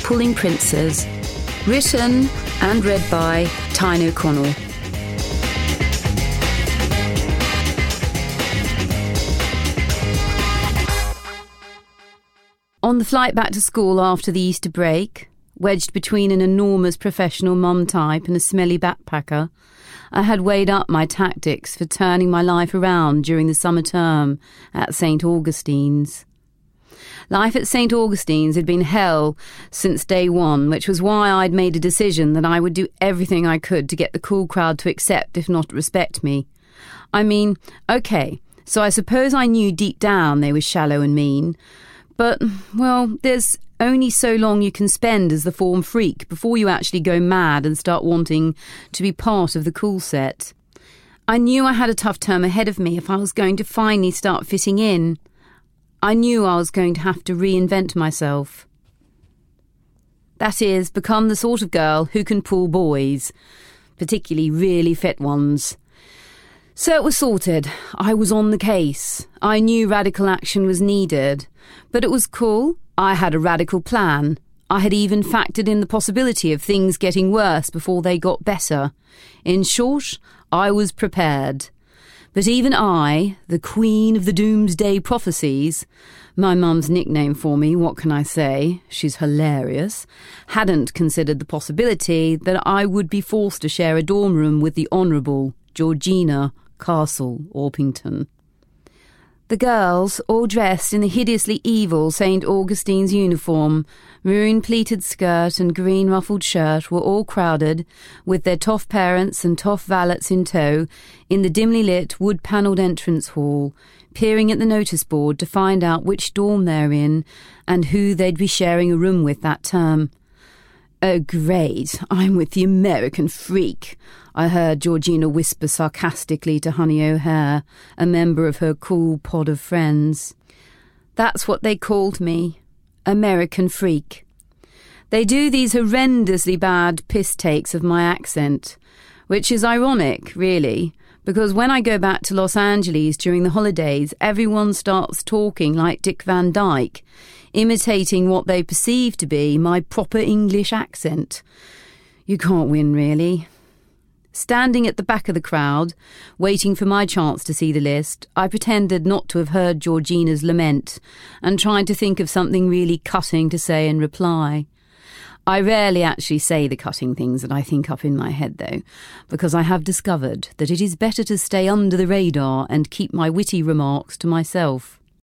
Pulling Princes, written and read by Tyne O'Connell. On the flight back to school after the Easter break, wedged between an enormous professional mum type and a smelly backpacker, I had weighed up my tactics for turning my life around during the summer term at St. Augustine's. Life at St. Augustine's had been hell since day one, which was why I'd made a decision that I would do everything I could to get the cool crowd to accept, if not respect me. I mean, okay, so I suppose I knew deep down they were shallow and mean, but, well, there's only so long you can spend as the form freak before you actually go mad and start wanting to be part of the cool set. I knew I had a tough term ahead of me if I was going to finally start fitting in. I knew I was going to have to reinvent myself. That is, become the sort of girl who can pull boys, particularly really fit ones. So it was sorted. I was on the case. I knew radical action was needed. But it was cool. I had a radical plan. I had even factored in the possibility of things getting worse before they got better. In short, I was prepared. But even I, the queen of the doomsday prophecies, my mum's nickname for me, what can I say, she's hilarious, hadn't considered the possibility that I would be forced to share a dorm room with the Honourable Georgina Castle Orpington. The girls, all dressed in the hideously evil St. Augustine's uniform, maroon pleated skirt and green ruffled shirt, were all crowded, with their toff parents and toff valets in tow, in the dimly lit wood-panelled entrance hall, peering at the notice board to find out which dorm they're in and who they'd be sharing a room with that term. "Oh, great, I'm with the American freak," I heard Georgina whisper sarcastically to Honey O'Hare, a member of her cool pod of friends. That's what they called me, American freak. They do these horrendously bad piss takes of my accent, which is ironic, really, because when I go back to Los Angeles during the holidays, everyone starts talking like Dick Van Dyke, imitating what they perceive to be my proper English accent. You can't win, really. Standing at the back of the crowd, waiting for my chance to see the list, I pretended not to have heard Georgina's lament and tried to think of something really cutting to say in reply. I rarely actually say the cutting things that I think up in my head, though, because I have discovered that it is better to stay under the radar and keep my witty remarks to myself.